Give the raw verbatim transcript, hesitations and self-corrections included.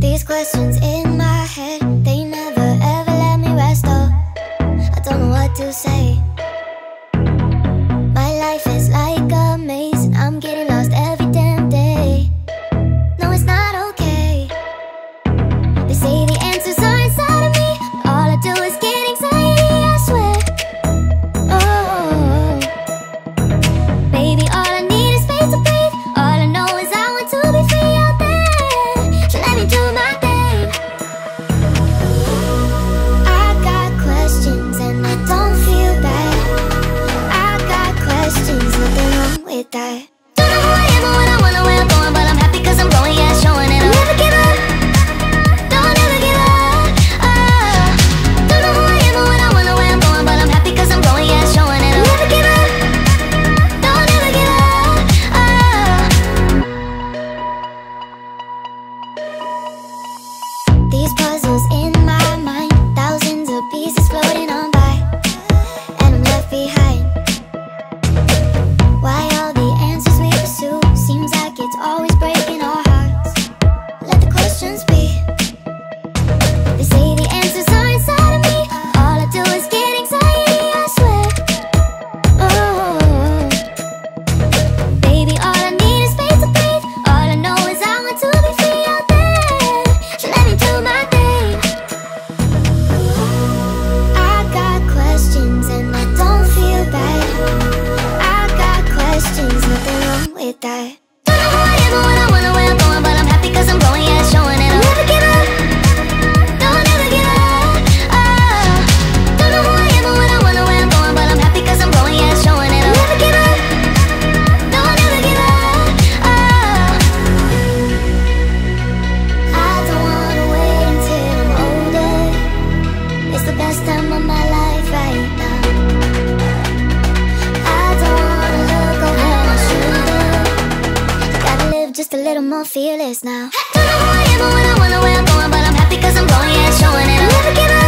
These questions in my head, they never ever let me rest. Oh, I don't know what to say. My life is like a maze, and I'm getting lost every damn day. No, it's not okay. They say the answers are inside of me, but all I do is get anxiety, I swear. Oh, baby, all I need is space to breathe. All I know is I want to be free out there. So let me do my thing. I got questions and I don't feel bad. I got questions, nothing wrong with that. Don't know who I am or what I want or where I'm going, but I'm happy cause I'm growing, yeah, showing it. I'll never give up, don't ever give up. Oh, don't know who I am or what I want or where I'm going, but I'm happy cause I'm growing, yeah, showing it. I'll never give up, don't ever give up. Oh, these puzzles in my mind, thousands of pieces floating on by, and I'm left behind. Why all the answers we pursue seems like it's always breaking our hearts. Let the questions be. They say the answers are inside of me, all I do is get anxiety, I swear. Oh, baby, all I need is space to breathe. All I know is I want to be free out there. So let me do my thing. I got questions and I don't feel bad. I got questions, nothing wrong with that. Don't know who I am or what I want or where I'm going, but I'm happy cause I'm growing, yeah, showing it. I'll never give up, don't ever give up. Oh, don't know who I am or what I want or where I'm going, but I'm happy cause I'm growing, yeah, showing it. I'll never give up, don't ever give up. Oh, I don't wanna wait until I'm older. It's the best time of my life right now. I don't wanna look over my shoulder. Gotta live just a little more fearless now. Don't know who I am or what I want or where I'm going, but I'm happy cause I'm growing, yeah, showing it. I'll never give up.